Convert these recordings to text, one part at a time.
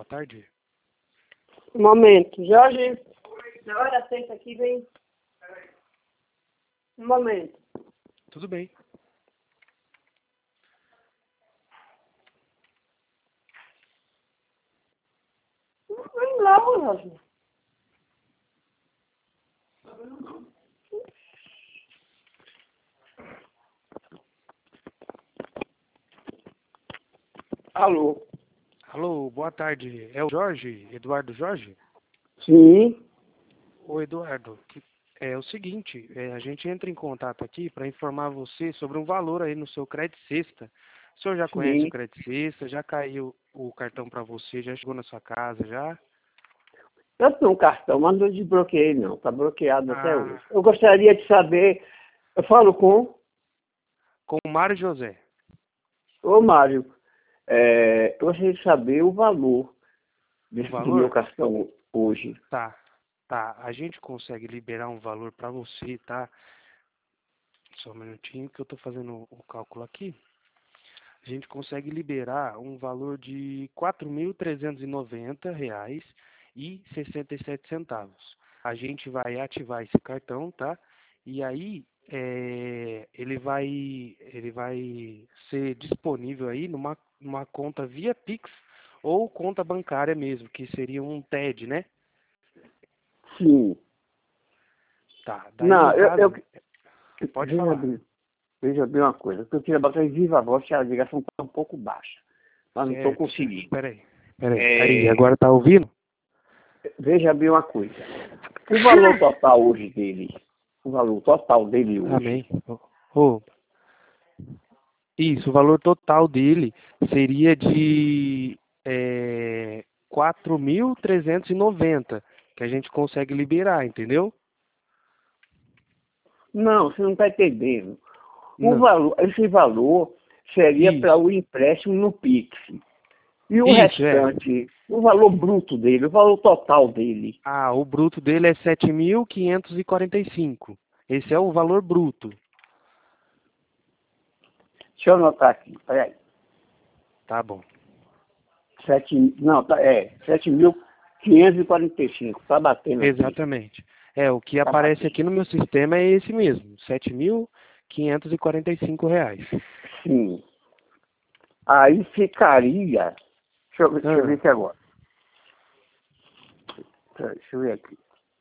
boa tarde. Um momento, Jorge. Na hora senta aqui, vem. Um momento. Tudo bem. Vem logo, Jorge. Alô? Alô, boa tarde. É o Jorge? Eduardo Jorge? Sim. Ô, Eduardo, é o seguinte, a gente entra em contato aqui para informar você sobre um valor aí no seu Credit Sexta. O senhor já conhece Sim. o Credit Sexta? Já caiu o cartão para você? Já chegou na sua casa? Já? Eu tenho um cartão, mas não desbloqueei não. Está bloqueado até Ah, hoje. Eu gostaria de saber. Eu falo com com o Mário José. o Mário. Eu gostaria de saber o valor O do meu valor? cartão hoje. Tá. A gente consegue liberar um valor para você, tá? Só um minutinho que eu tô fazendo o cálculo aqui. A gente consegue liberar um valor de R$ 4.390,67. A gente vai ativar esse cartão, tá? E aí ele vai ser disponível aí numa conta via Pix ou conta bancária mesmo, que seria um TED, né? Sim. Tá, daí Não, no caso, pode veja falar. bem, veja bem uma coisa. O que eu queria botar em viva voz, que a ligação está um pouco baixa. Mas não estou Certo, certo. conseguindo. Peraí. Aí, agora tá ouvindo? Veja bem uma coisa. O valor total hoje dele, o valor total dele hoje, Amém. Ô, isso, o valor total dele seria de 4.390, que a gente consegue liberar, entendeu? não, você não está entendendo. O Não. valor, esse valor seria para Isso, o empréstimo no Pix. E o isso, é. restante, o valor bruto dele, o valor total dele. Ah, o bruto dele é 7.545. Esse é o valor bruto. Deixa eu anotar aqui, peraí. Tá bom. Não, 7.545, está batendo aqui. Exatamente. O que Está aparece batendo. aqui no meu sistema é esse mesmo, R$ 7.545. Sim. Aí ficaria. Deixa eu ver Ah, aqui agora. Deixa eu ver aqui.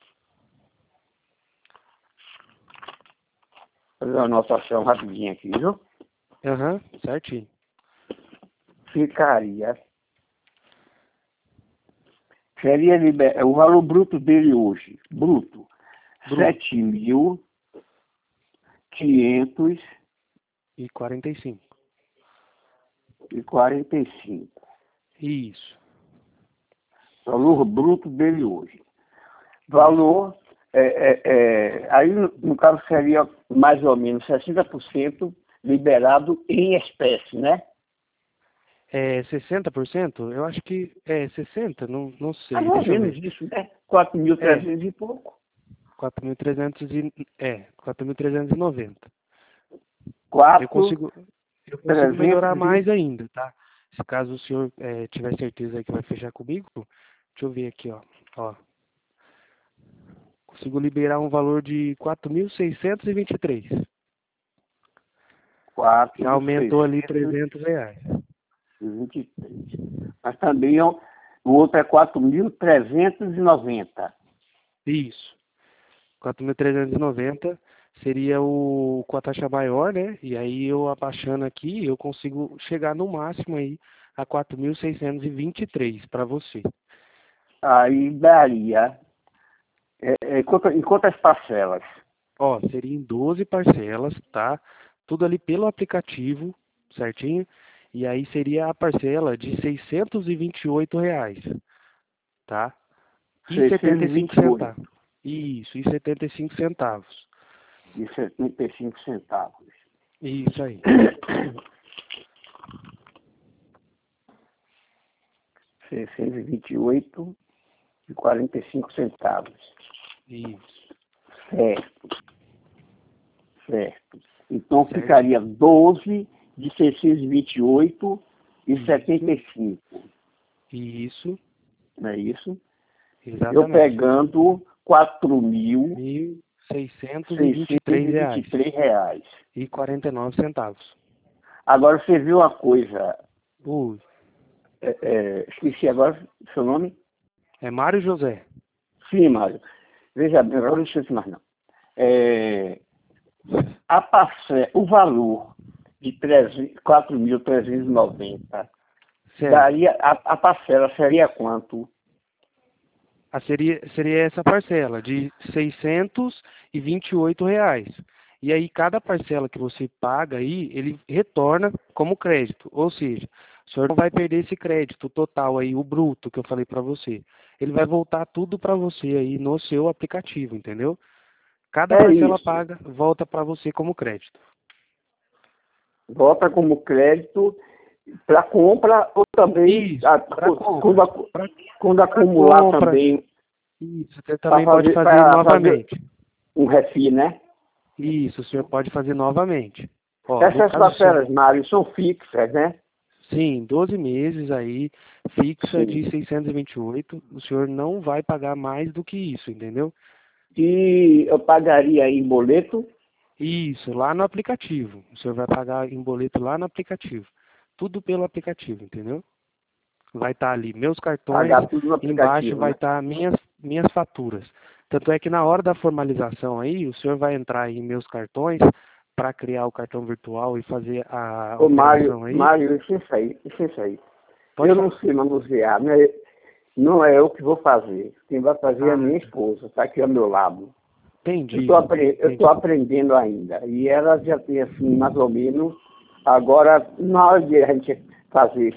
Fazer uma anotação rapidinho aqui, viu? aham, certinho. Ficaria. Seria o valor bruto dele hoje. Bruto. Bruto. 7.545. E 45. Isso. Valor bruto dele hoje. Isso. Valor. Aí, no caso, seria mais ou menos 60% liberado em espécie, né? 60%? Eu acho que é 60%, não Mais sei, ou deixa eu menos ver. isso, né? 4.300 É, e pouco. 4.390. Eu quatro consigo, eu consigo melhorar trezentos mais ainda, tá? Se caso o senhor tiver certeza que vai fechar comigo, deixa eu ver aqui, ó. Consigo liberar um valor de 4.623. Já quatro aumentou ali seiscentos R$ 300. e vinte e três Mas também o outro é 4.390. Isso. 4.390 seria com a taxa maior, né? E aí eu abaixando aqui, eu consigo chegar no máximo aí a 4.623 para você. Aí daria, em quantas parcelas? Ó, seria em 12 parcelas, tá? Tudo ali pelo aplicativo, certinho? E aí seria a parcela de R$ 628, tá? E 75 centavos. 628 Isso, e 75 centavos. e 75 centavos. Isso aí. 628,45 centavos. Isso. Certo, certo. Então Certinho. ficaria 12 de 628 e Isso. 75. Isso. não é isso? Exatamente. Eu pegando R$ 4.623,49. R$ 623,49. Agora você viu uma coisa, Ui, esqueci agora seu nome? é Mário José. Sim, Mário. Veja bem, agora não esqueci mais não. O valor de 4.390, Certo. daria, a parcela seria quanto? Seria essa parcela de R$ 628. E aí cada parcela que você paga aí, ele retorna como crédito. Ou seja, o senhor não vai perder esse crédito total aí, o bruto que eu falei para você. Ele vai voltar tudo para você aí no seu aplicativo, entendeu? Cada parcela Isso. paga volta para você como crédito. Volta como crédito para compra ou também Isso, para compra. Quando acumular compra. também. Isso, você também pode fazer novamente. Um refis, né? Isso, o senhor pode fazer novamente. Ó, Essas parcelas, Mário, são fixas, né? Sim, 12 meses aí, fixa Sim. de 628. O senhor não vai pagar mais do que isso, entendeu? E eu pagaria em boleto? Isso, lá no aplicativo. O senhor vai pagar em boleto lá no aplicativo. Tudo pelo aplicativo, entendeu? Vai estar ali meus cartões, Pagar tudo no embaixo aplicativo, vai né? estar minhas faturas. Tanto é que na hora da formalização aí, o senhor vai entrar em meus cartões para criar o cartão virtual e fazer a Ô, operação aí. Mário, licença aí. Pode Eu falar. não sei manusear, não é eu que vou fazer. Quem vai fazer é a minha esposa, está aqui ao meu lado. Entendi. Eu estou aprendendo ainda. E ela já tem, assim, mais ou menos. Agora, na hora de a gente fazer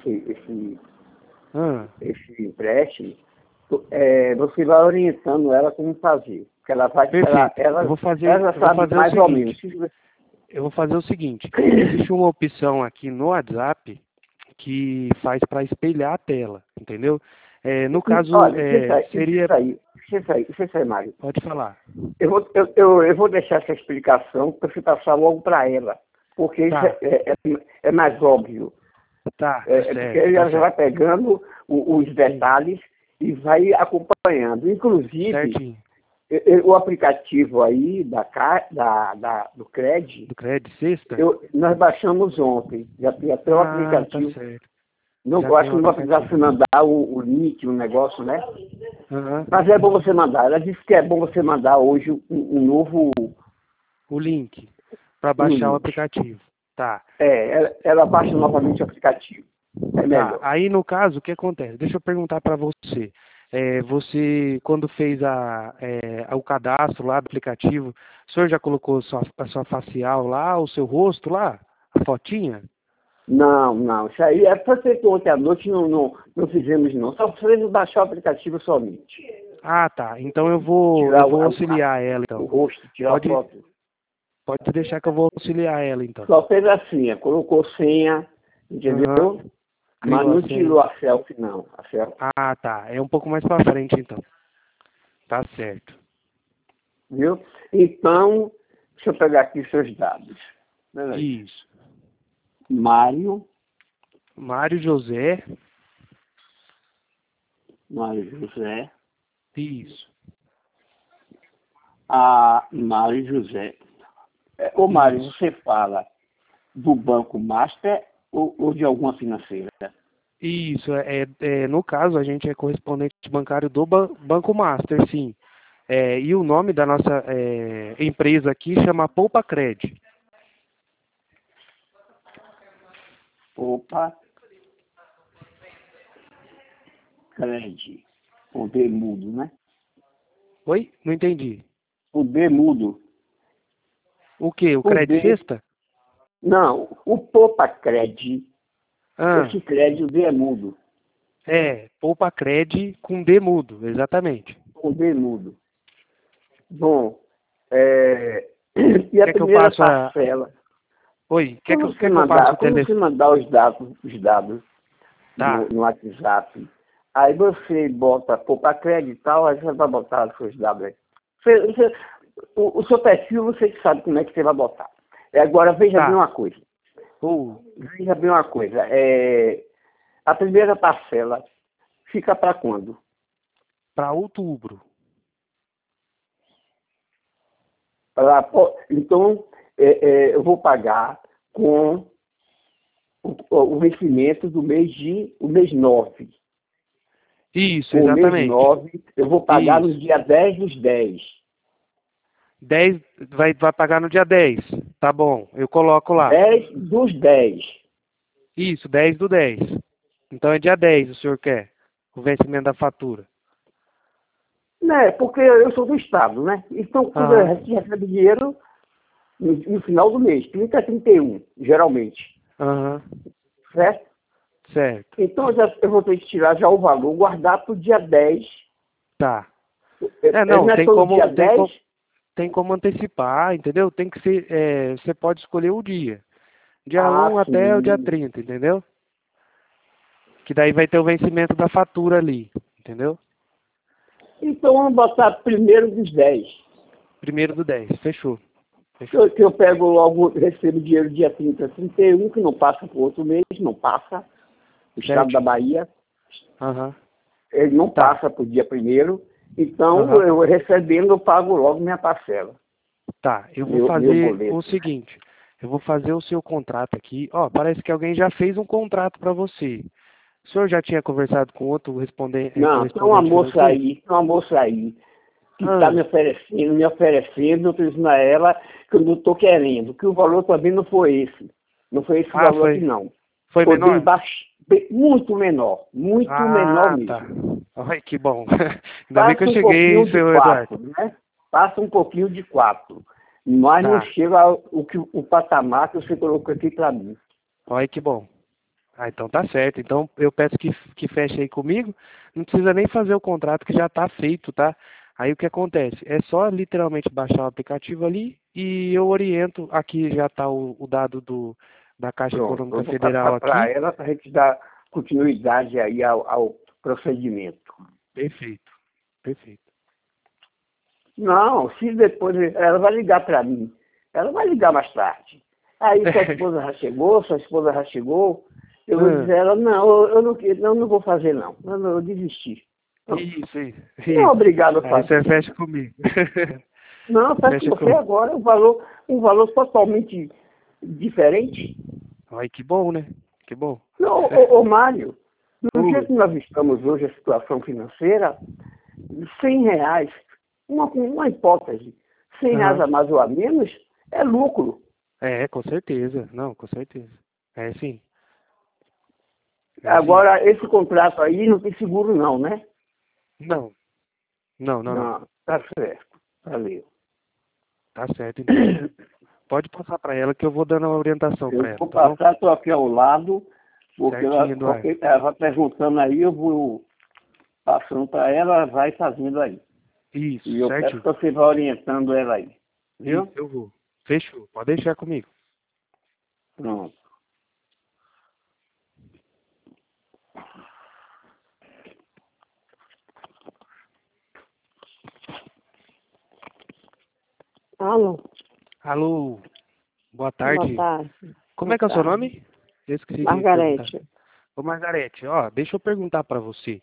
esse empréstimo, você vai orientando ela como fazer. Porque ela vai. Perfeito. Ela eu vou fazer sabe mais ou menos. Eu vou fazer o seguinte. Existe uma opção aqui no WhatsApp que faz para espelhar a tela, entendeu? No caso, Olha, seria... Isso aí, Mário. Pode falar. Eu vou deixar essa explicação para você passar logo para ela, porque Tá. isso é mais óbvio. Tá, Porque certo. ela já vai pegando os detalhes e vai acompanhando. Inclusive, Certinho. O aplicativo aí do Cred, Do crédito sexta? nós baixamos ontem. Já tem até o aplicativo. Tá certo. Não Já gosto tem que o não vai precisar aplicativo. você mandar o link, o negócio, né? Aham. Mas é bom você mandar. Ela disse que é bom você mandar hoje um novo O link para baixar o link. aplicativo. Tá. Ela baixa novamente o aplicativo. É Tá. melhor. Aí no caso, o que acontece? Deixa eu perguntar para você. Você, quando fez o cadastro lá do aplicativo, o senhor já colocou a sua facial lá, o seu rosto lá? A fotinha? Não. Isso aí foi feito ontem à noite, não fizemos não. Só precisamos baixar o aplicativo somente. Ah, tá. Então eu vou auxiliar ela, então. O rosto, tirar a foto. Pode deixar que eu vou auxiliar ela, então. Só fez a senha, colocou senha, entendeu? Mas não tirou a selfie, não. A selfie. Ah, tá. É um pouco mais para frente, então. Tá certo. Viu? Então, deixa eu pegar aqui seus dados. Isso. Mário José. Isso. Mário José. Ô Mário, você fala do Banco Master ou de alguma financeira? Isso, no caso, a gente é correspondente bancário do Banco Master, sim. E o nome da nossa empresa aqui chama Poupa Cred. Poupa Cred. O D mudo, né? Oi? Não entendi. O D mudo. O quê? O Cred Sexta? Não, o Poupa Cred. Esse Cred, o D é mudo. Poupa Cred com D mudo, exatamente. Com D mudo. Bom, e a primeira parcela? Oi, quer que eu passe o telefone? Como você mandar os dados Tá. no WhatsApp, aí você bota Poupa Cred e tal, aí você vai botar os seus dados aí. O seu perfil, você que sabe como é que você vai botar. Agora, veja bem uma coisa. A primeira parcela fica para quando? para outubro. Então, eu vou pagar com o vencimento do o mês 9. Isso, O mês exatamente. 9, eu vou pagar Isso. no dia 10/10. 10, vai pagar no dia 10. Tá bom, eu coloco lá. 10/10. Isso, 10 do 10. Então é dia 10 o senhor quer o vencimento da fatura. Né? Porque eu sou do Estado, né? Então, quando a gente recebe dinheiro no final do mês, 30 a 31, geralmente. Aham. Certo? Certo. Então, eu vou ter que tirar já o valor, guardar para o dia 10. Tá. Não Não, é todo dia 10? tem como antecipar, entendeu? Tem que ser, você pode escolher o dia. Dia Ah, 1 até o dia sim. 30, entendeu? Que daí vai ter o vencimento da fatura ali, entendeu? Então, vamos botar primeiro dos 10. Primeiro do 10, fechou. Que eu pego logo, recebo dinheiro dia 30, 31, que não passa para outro mês, não passa. O Estado da Certinho. Bahia, Aham. ele não Tá. passa para o dia 1º. Então, Aham. eu recebendo, eu pago logo minha parcela. Tá, eu vou Meu fazer o boleto. seguinte. Eu vou fazer o seu contrato aqui. Ó, parece que alguém já fez um contrato para você. O senhor já tinha conversado com outro Não, correspondente financeiro? tem uma moça aí que está Ah, me oferecendo, eu estou dizendo a ela que eu não estou querendo, que o valor também não foi esse. Não foi esse valor aqui, não. foi Foi bem menor? baixo, muito menor Ah, tá. mesmo. Ai, que bom. Ainda bem que eu Passa um cheguei, pouquinho de seu Eduardo. 4, né? Passa um pouquinho de 4. Mas não Tá. chega o patamar que você colocou aqui para mim. Olha que bom. Ah, então tá certo. Então eu peço que feche aí comigo. Não precisa nem fazer o contrato que já tá feito, tá? Aí o que acontece? É só literalmente baixar o aplicativo ali e eu oriento. Aqui já tá o dado da Caixa Pronto, Econômica eu vou passar Federal para aqui. ela para a gente dar continuidade aí ao procedimento. Perfeito. Perfeito. Não, se depois ela vai ligar para mim, ela vai ligar mais tarde. Aí sua esposa já chegou, eu vou Ah, dizer a ela, não, eu não vou fazer não, eu desisti. Não, não é isso. obrigado a Aí você fazer. fecha comigo. Não, faz com Fecha você comigo. agora um valor totalmente diferente. Ai, que bom, né? Que bom. Não, Mário, no dia Ui. que nós estamos hoje, a situação financeira, R$ 100, uma hipótese, R$ 100 Aham. a mais ou a menos, é lucro. Com certeza. Não, com certeza. É sim. É sim. Agora, esse contrato aí não tem seguro não, né? Não. Não. Não, tá certo. Valeu. Tá certo, então. Pode passar para ela que eu vou dando a orientação Eu para ela, vou tá bom? passar, estou aqui ao lado, porque Certinho, Eduardo. ela vai perguntando aí, eu vou passando para ela, ela vai fazendo aí. Isso, E eu peço certinho. que você vá orientando ela aí. Isso, Viu? eu vou. Fechou. Pode deixar comigo. Pronto. Alô, Alô, boa boa tarde. tarde. Como Boa é que é o seu tarde. nome? Eu esqueci de perguntar. Margarete. Ô, Margarete, ó, deixa eu perguntar para você.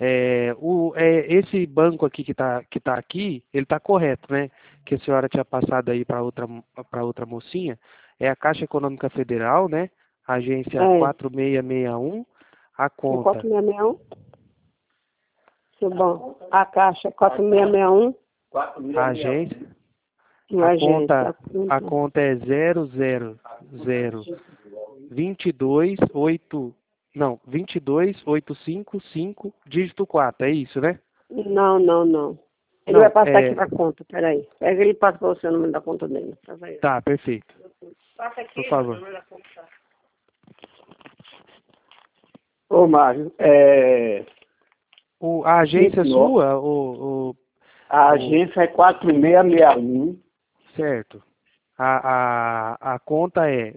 Esse banco aqui que tá aqui, ele tá correto, né? Que a senhora tinha passado aí para outra mocinha. É a Caixa Econômica Federal, né? Agência É, 4661. A é conta, 4661. Seu bom. A caixa é 4661. a agência, Uma a agência. conta, a conta é 0002288, não, 22855, dígito 4, é isso, né? Não. Ele vai Não, passar aqui pra conta, peraí. Pega ele e passa pra você o número da conta dele. Passa aí. tá, perfeito. Passa aqui Por o favor. número da conta. Ô, Mário, A agência 59. sua, A o agência é 4661. certo. A conta é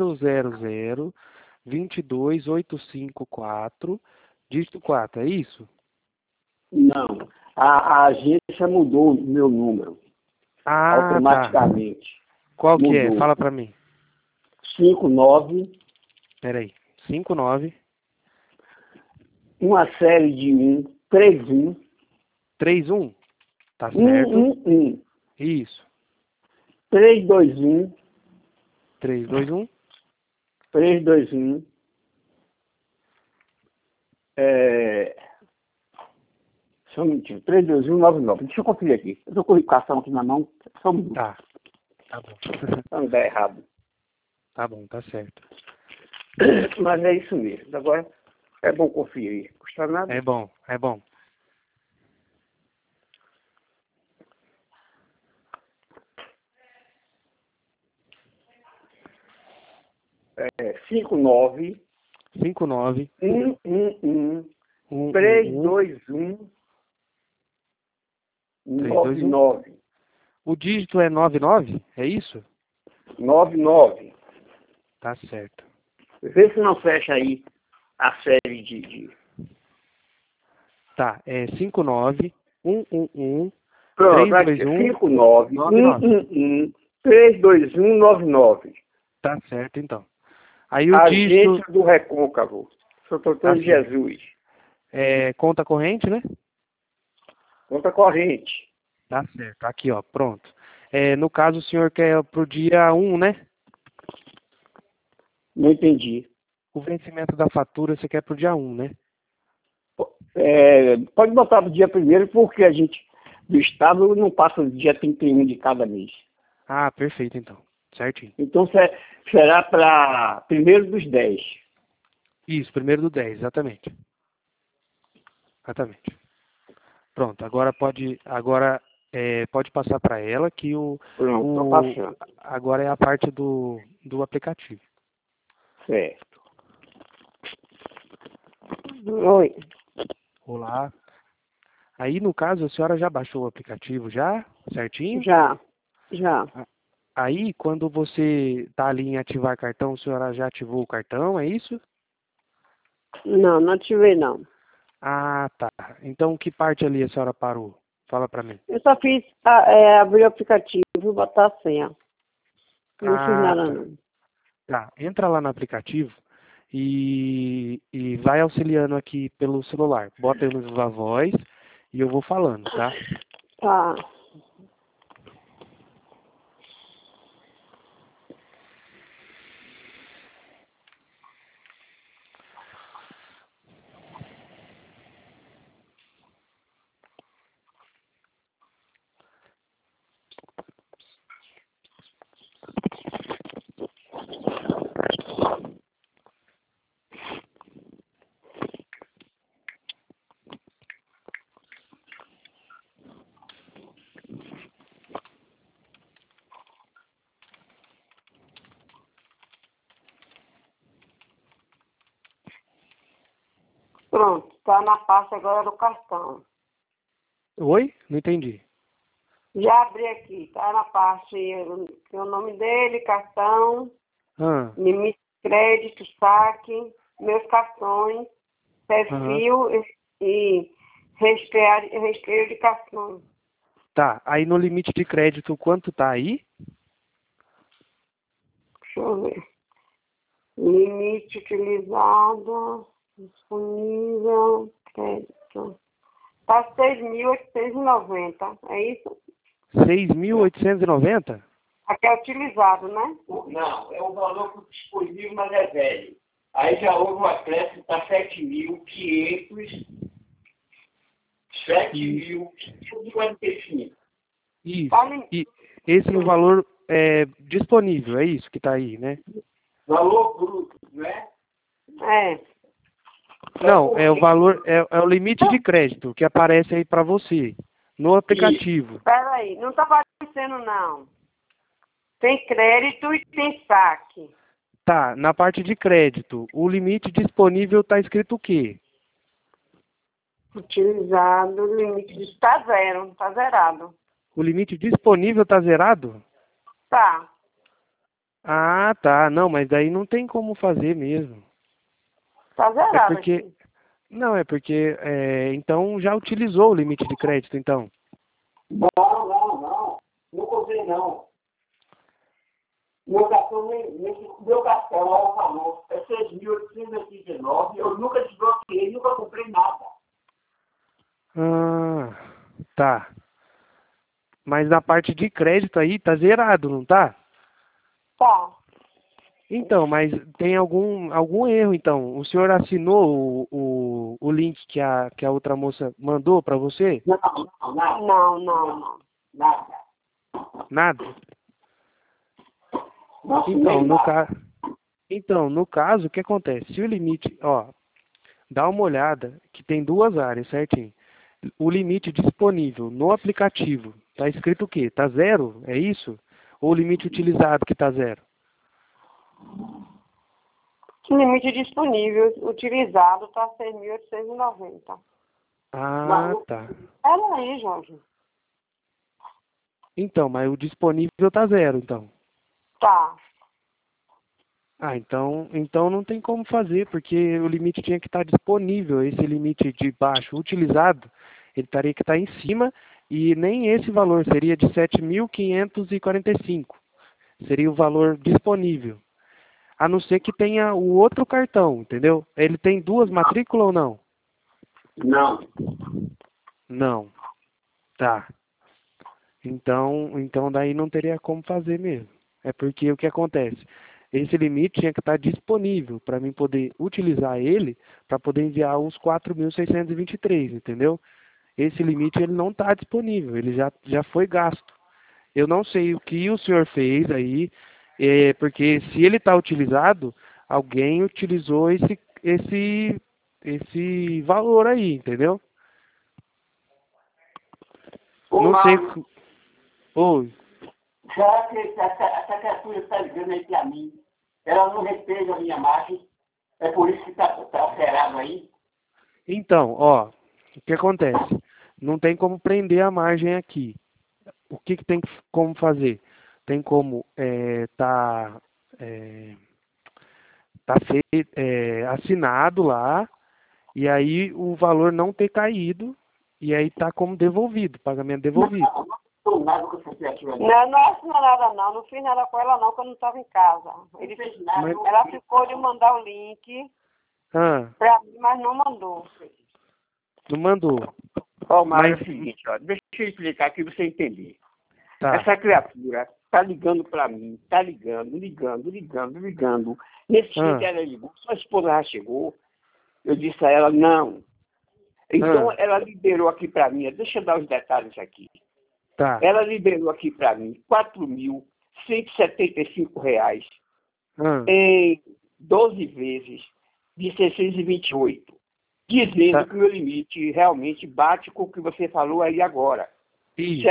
000228554, dígito 4, é isso? Não. A agência mudou o meu número. Ah, tá. Automaticamente. Qual que é? Mudou. Fala pra mim. 59, Peraí. 59, uma série de 31, 31? Tá certo. 111. Isso. 321. 321. 321. Só um minutinho. 32199. Deixa eu conferir aqui. Eu tô com a educação aqui na mão. Só um minuto. Tá. Tá bom. Pra não dar errado. Tá bom, tá certo. Mas é isso mesmo. Agora é bom conferir. Custa nada. É bom, é bom. É 59 59 111 111 321 321. 99 O dígito é 99? É isso? 99. Tá certo. Vê se não fecha aí a série de... Tá, é 59 111 Pronto, aqui, 321 59 99. 111 321 99. Tá certo, então. Aí o dígito Agência do Recôncavo. Sou doutor Tá certo. Jesus. é conta corrente, né? Conta corrente. Tá certo. Aqui, ó, pronto. No caso, o senhor quer pro dia 1, né? Não entendi. O vencimento da fatura você quer pro dia 1, né? Pode botar pro dia primeiro, porque a gente do Estado não passa do dia 31 de cada mês. Ah, perfeito, então. Certinho. Então será para 1º dos 10. Isso, 1º do 10, exatamente. Exatamente. Pronto, pode passar para ela que Pronto, estou passando. agora é a parte do aplicativo. Certo. Oi. Olá. Aí, no caso, a senhora já baixou o aplicativo já, certinho? Já. Aí, quando você está ali em ativar cartão, a senhora já ativou o cartão, é isso? Não ativei não. Ah, tá. Então, que parte ali a senhora parou? Fala para mim. Eu só fiz abrir o aplicativo e botar a senha. Não fiz Ah, nada tá. não. Tá, entra lá no aplicativo e vai auxiliando aqui pelo celular. Bota aí no Viva Voz e eu vou falando, tá? Tá. Pronto, tá na parte agora do cartão. Oi? Não entendi. Já abri aqui, tá na parte, tem o nome dele, cartão, Ah, limite de crédito, saque, meus cartões, aham. perfil e rastreio de cartão. Tá, aí no limite de crédito, quanto tá aí? Deixa eu ver. Limite utilizado, disponível, crédito. Tá 6.890, é isso? 6.890? Aqui é utilizado, né? Não, é o valor disponível, mas é velho. Aí já houve um acréscimo para 7.500, 7.145. Isso. Tá ali. E esse no valor disponível, é isso que tá aí, né? Valor bruto, né? É. Não, é o valor, é o limite de crédito que aparece aí para você no aplicativo. Espera aí, não tá aparecendo não. Tem crédito e tem saque. Tá, na parte de crédito, o limite disponível tá escrito o quê? Utilizado, limite de... Tá zero, tá zerado. O limite disponível tá zerado? Tá. Ah, tá. Não, mas daí não tem como fazer mesmo. Tá É zerado porque. aqui. Não, é porque. Então já utilizou o limite de crédito, então. Não. Nunca usei não. Meu cartão, meu cartão, ó, falou, é 6.889. Eu nunca desbloqueei, nunca comprei nada. Ah. Tá. Mas na parte de crédito aí tá zerado, não tá? Tá. Então, mas tem algum erro, então. O senhor assinou o link que a outra moça mandou para você? Não. Nada. Nada? Não assinei Então, nada. no caso, o que acontece? Se o limite, ó, dá uma olhada que tem duas áreas, certinho. O limite disponível no aplicativo, tá escrito o quê? Tá zero? É isso? Ou o limite utilizado que tá zero? Limite disponível utilizado tá 6.890. Ah, tá. Olha aí, Jorge. Então, mas o disponível tá zero, então. Tá. Ah, então não tem como fazer, porque o limite tinha que estar disponível. Esse limite de baixo utilizado, ele teria que estar em cima e nem esse valor seria de 7.545. Seria o valor disponível. A não ser que tenha o outro cartão, entendeu? Ele tem duas matrículas ou não? Não. Não. Tá. Então daí não teria como fazer mesmo. É porque o que acontece? Esse limite tinha que estar disponível para mim poder utilizar ele para poder enviar os 4.623, entendeu? Esse limite ele não está disponível, ele já foi gasto. Eu não sei o que o senhor fez aí, porque se ele está utilizado, alguém utilizou esse valor aí, entendeu? Ô, Não sei. Mauro, Oi. será que essa criatura está ligando aí para mim? Ela não reteve a minha margem? É por isso que está alterado aí? Então, ó, o que acontece? Não tem como prender a margem aqui. O que tem como fazer? Tem como tá assinado lá e aí o valor não ter caído e aí tá como devolvido, pagamento devolvido. Não estou nada com essa criatura. Não assinou nada não. Não fiz nada com ela não, que eu não estava em casa. Não fez nada. Mas- Ela ficou de mandar o link Ah, pra mim, mas não mandou. não mandou. Ó, Mauro, é Mas o seguinte, ó, deixa eu explicar aqui para você entender. tá. Essa criatura tá ligando para mim, tá ligando. Nesse dia que ela ligou, sua esposa já chegou, eu disse a ela, não. Então ela liberou aqui para mim, deixa eu dar os detalhes aqui. Tá. Ela liberou aqui para mim R$ 4.175 Ah, em 12 vezes de 628, dizendo tá. que o meu limite realmente bate com o que você falou aí agora. Isso.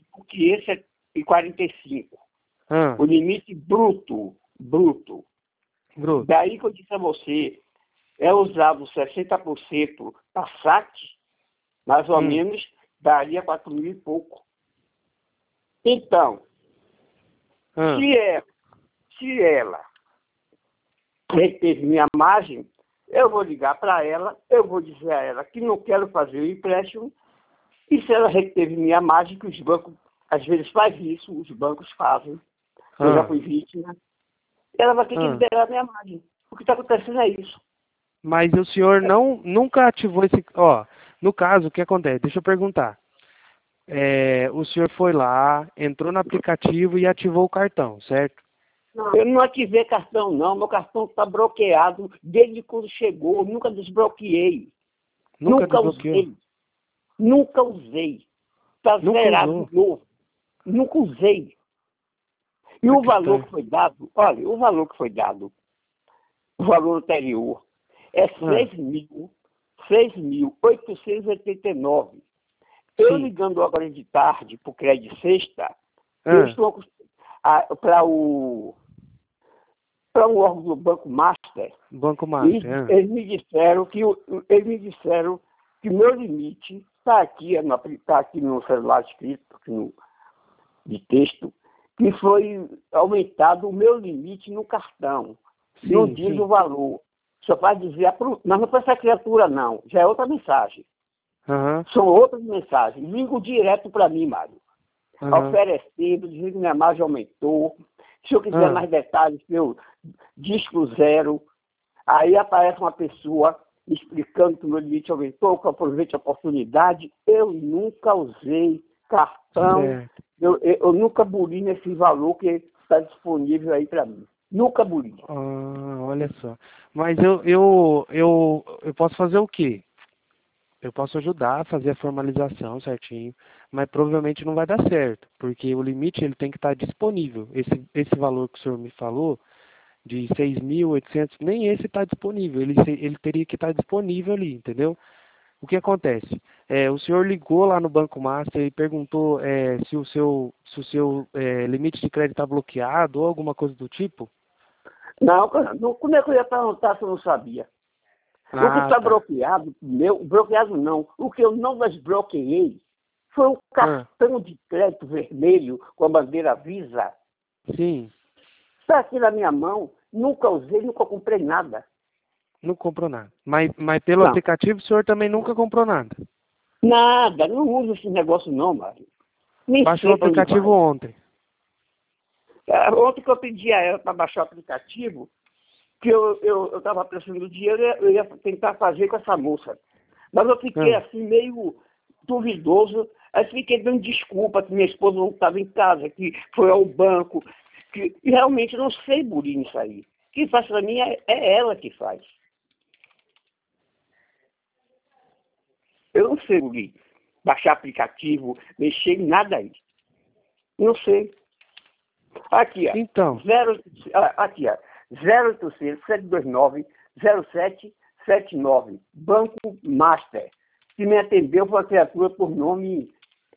7.545. Ah, O limite bruto. bruto. Daí que eu disse a você, é usado 60% para saque, mais ou menos, daria 4.000 e pouco. Então, Ah, se ela reteve minha margem, eu vou ligar para ela, eu vou dizer a ela que não quero fazer o empréstimo, e se ela reteve minha margem, que os bancos às vezes fazem isso, os bancos fazem, eu já fui vítima, ela vai ter que liberar minha margem. O que está acontecendo é isso. Mas o senhor nunca ativou esse. Ó, no caso, o que acontece? Deixa eu perguntar. O senhor foi lá, entrou no aplicativo e ativou o cartão, certo? Eu não ativei cartão, não. Meu cartão está bloqueado desde quando chegou. Eu nunca desbloqueei. Nunca desbloqueou? Nunca usei. Está Nunca zerado usou? de novo. Nunca usei. E Ah, o que valor que estranho. foi dado, olha, o valor que foi dado, o valor anterior, é 6.889. Eu Sim. ligando agora de tarde para o crédito sexta, eu Ah, estou para um órgão do Banco Master, Banco e Master. eles me disseram que meu limite está aqui, tá aqui no celular escrito, aqui de texto, que foi aumentado o meu limite no cartão. Não Sim, diz sim. o valor. Só vai dizer, mas não foi essa criatura, não. Já é outra mensagem. Aham, São outras mensagens. Ligam direto para mim, Mário. aham. Oferecendo, dizendo que minha margem aumentou. Se eu quiser mais detalhes, meu disco zero. Aí aparece uma pessoa me explicando que o meu limite aumentou, que eu aproveite a oportunidade. Eu nunca usei cartão, Certo. eu nunca buri nesse valor que está disponível aí para mim. Nunca buri. Ah, olha só. Mas eu posso fazer o quê? Eu posso ajudar a fazer a formalização certinho, mas provavelmente não vai dar certo, porque o limite ele tem que estar disponível. Esse valor que o senhor me falou, de 6.800, nem esse está disponível. Ele teria que estar disponível ali, entendeu? O que acontece? O senhor ligou lá no Banco Master e perguntou se o seu limite de crédito está bloqueado ou alguma coisa do tipo? Não, como é que eu ia perguntar se eu não sabia? O que Ah, está tá. bloqueado, bloqueado não. O que eu não desbloqueei foi o Ah, cartão de crédito vermelho com a bandeira Visa. sim, Está aqui na minha mão, nunca usei, nunca comprei nada. não comprou nada. Mas pelo Não, aplicativo o senhor também nunca comprou nada. nada, não uso esse negócio não, Mário. Nem Baixou o sei para onde aplicativo vai. ontem. Ontem que eu pedi a ela para baixar o aplicativo, que eu estava prestando dinheiro, eu ia tentar fazer com essa moça. Mas eu fiquei Ah, assim, meio duvidoso, aí fiquei dando desculpa que minha esposa não estava em casa, que foi ao banco, e realmente não sei burir nisso aí. Quem faz para mim é ela que faz. Eu não sei burir. Baixar aplicativo, mexer em nada aí. Não sei. Aqui, ó. então, Aqui, ó. 0800 729 0779. Banco Master. Que me atendeu foi uma criatura por nome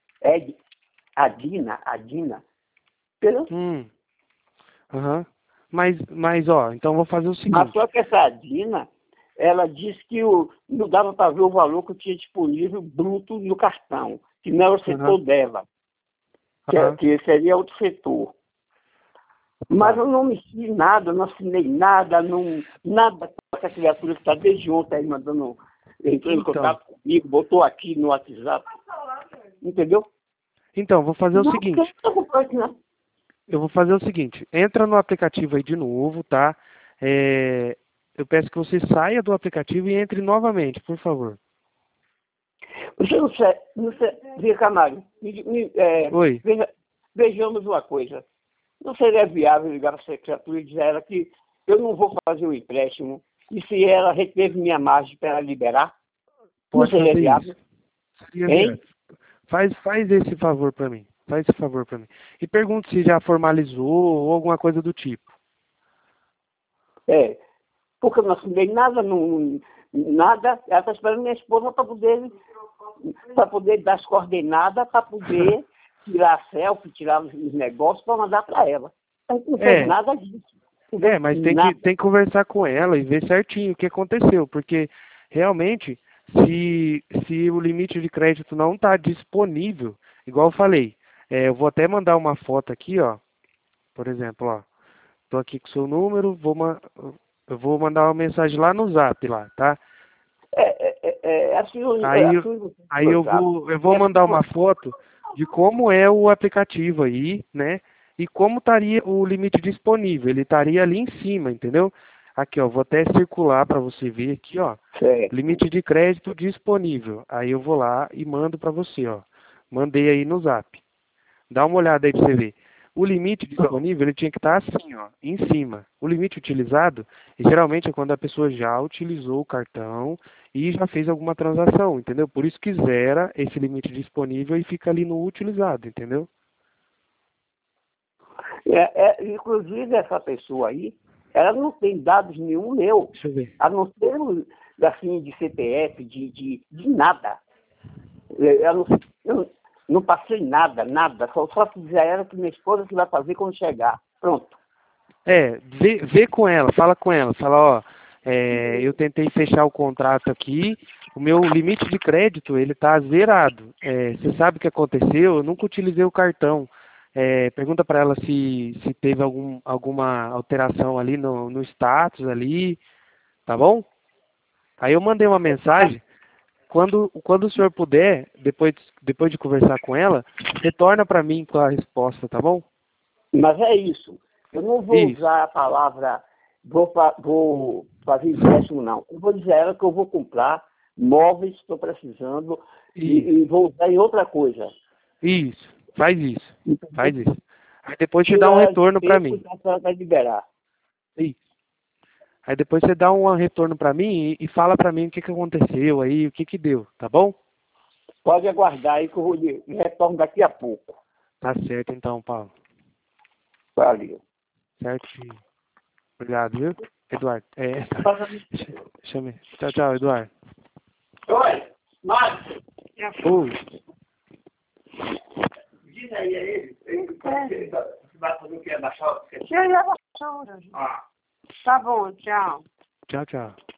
Adina. Entendeu? aham. Mas ó, então eu vou fazer o Mas seguinte. só que essa Adina, ela disse que não dava para ver o valor que eu tinha disponível bruto no cartão, que não era o setor Aham, dela, aham, que seria outro setor. Mas tá. eu não mexi nada, não assinei nada, nada com essa criatura que está desde ontem aí mandando, entrando em Então, contato comigo, botou aqui no WhatsApp. Entendeu? vou fazer o Não, porque seguinte. eu comprei aqui, né? Eu vou fazer o seguinte. Entra no aplicativo aí de novo, tá? Eu peço que você saia do aplicativo e entre novamente, por favor. Você não sei, Via Camargo, Oi. vejamos uma coisa. Não seria viável ligar para essa criatura e dizer a ela que eu não vou fazer o empréstimo e se ela reteve minha margem para ela liberar? Não Pode seria fazer viável? isso. Seria Hein? viável. Faz esse favor para mim. Faz esse favor para mim. E pergunte se já formalizou ou alguma coisa do tipo. É, porque eu não assinei nada, nada. Ela está esperando minha esposa para poder dar as coordenadas, para poder tirar a selfie, tirar os negócios para mandar para ela. A gente não fez É, nada disso. Entendeu? mas Nada. tem que conversar com ela e ver certinho o que aconteceu, porque realmente, se o limite de crédito não está disponível, igual eu falei, eu vou até mandar uma foto aqui, ó, por exemplo, ó, tô aqui com o seu número, eu vou mandar uma mensagem lá no Zap lá, tá? Assim, Aí, assim, aí eu vou mandar uma foto de como é o aplicativo aí, né? E como estaria o limite disponível. Ele estaria ali em cima, entendeu? Aqui, ó, vou até circular para você ver aqui, ó. certo. Limite de crédito disponível. Aí eu vou lá e mando para você, ó. Mandei aí no Zap. Dá uma olhada aí para você ver. O limite disponível, ele tinha que estar assim, ó, em cima. O limite utilizado, geralmente é quando a pessoa já utilizou o cartão e já fez alguma transação, entendeu? Por isso que zera esse limite disponível e fica ali no utilizado, entendeu? Inclusive, essa pessoa aí, ela não tem dados nenhum meu, Deixa eu ver. a não ser assim, de CPF, de nada. Eu não passei nada. Só se dizer a ela que minha esposa que vai fazer quando chegar. Pronto. Vê com ela, fala com ela, fala, ó, eu tentei fechar o contrato aqui, o meu limite de crédito, ele tá zerado. Você sabe o que aconteceu? Eu nunca utilizei o cartão. Pergunta para ela se teve alguma alteração ali no status ali, tá bom? Aí eu mandei uma mensagem, quando o senhor puder, depois de conversar com ela, retorna para mim com a resposta, tá bom? Mas é isso. Eu não vou Isso. usar a palavra, vou fazer empréstimo, não. Eu vou dizer a ela que eu vou comprar móveis, estou precisando, e vou usar em outra coisa. Isso, faz isso. Então, Faz isso. Aí depois você dá um retorno para mim. A senhora vai liberar. Isso. Aí depois você dá um retorno para mim e fala para mim o que aconteceu aí, o que deu, tá bom? Pode aguardar aí que eu vou lhe retorno daqui a pouco. Tá certo então, Paulo. Valeu. Certinho. Obrigado, viu? Eduardo. Chame. Tchau, tchau, Eduardo. Oi, Márcio. Oi. Diz aí a ele. Ele vai fazer o que? Abaixar? Eu já baixou. Ah. Tá bom, tchau. Tchau, tchau.